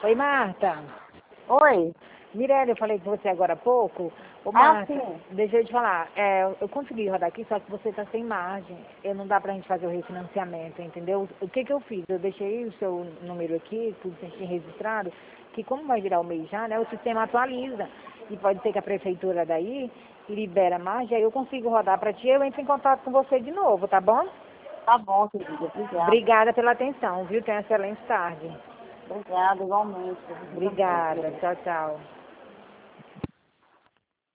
Oi, Marta. Oi. Mirelle, eu falei com você agora há pouco. Ô, Ah, Marta, sim. deixa eu te falar. Eu consegui rodar aqui, só que você está sem margem. Não dá pra gente fazer o refinanciamento, entendeu? O que que eu fiz? Eu deixei o seu número aqui, tudo certinho registrado, que como vai virar o mês já, né, o sistema atualiza. E pode ser que a prefeitura daí libera margem, aí eu consigo rodar pra ti, eu entro em contato com você de novo, tá bom? Tá bom, querida. Obrigada. Obrigada pela atenção, viu? Tenha uma excelente tarde. Obrigada, igualmente. Pra você também, Obrigada. querida. Tchau, tchau.